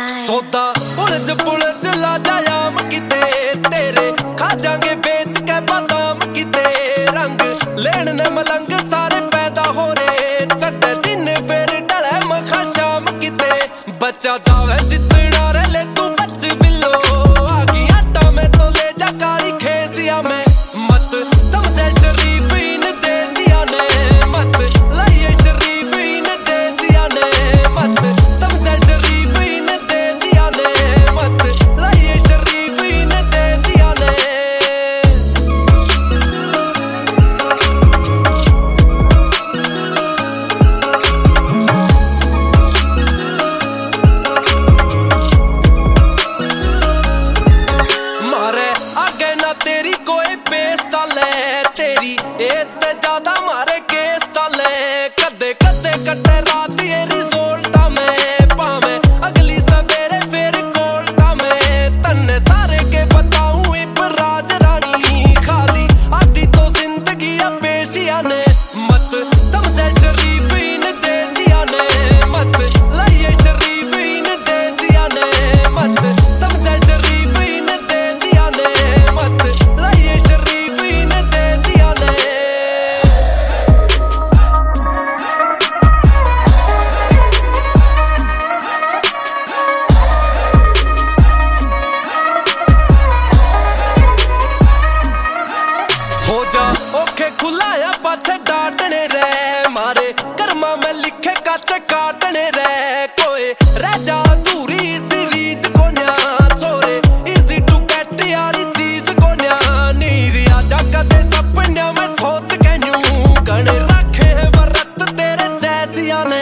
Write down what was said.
सौदा उलझ पुलझ ला जायाम किते तेरे खा जाएंगे बेच के बादाम किते रंग लेन ने मलंग सारे पैदा हो रहे चढ़े दिन फिर डले मखा शाम किते बच्चा जावे जितना रले तू बच बिलो आगी आटा में तो ले जा काली खेसिया में मत समझे शरीफ इन देसिया ने मत लाइए शरीफ इन देसिया ने मत समझे शरीफ इन देसिया ने मत लाइए शरीफ इन देसिया ने मारे आगे ना तेरी कोई पेश चले तेरी एज ते ज्यादा मारे केस चले कदे कदे कटे रात ये रिजोल्टा में पावे अगली सवेरे फिर कोल्टा में तन्ने सारे के बताऊं इब राज रानी खाली आधी तो जिंदगी पेशिया ने मत समझे शरीफ इन देसिया ने मत लाइए शरीफ इन देसिया ने मत समझे शरीफ इन देसिया ने मत लाइए शरीफ इन देसिया ने हो जा ओखे खुलाया पाछे डांटने रे मारे कर्मा में लिखे काचे काटने रे कोई रह जा दूरी सीरीज कोन्या छोरे इजी टू गेट यारी चीज कोन्या नीरिया जागा दे सपन्या में सोच के न्यू गणे रखे है वरत तेरे जैसिया ने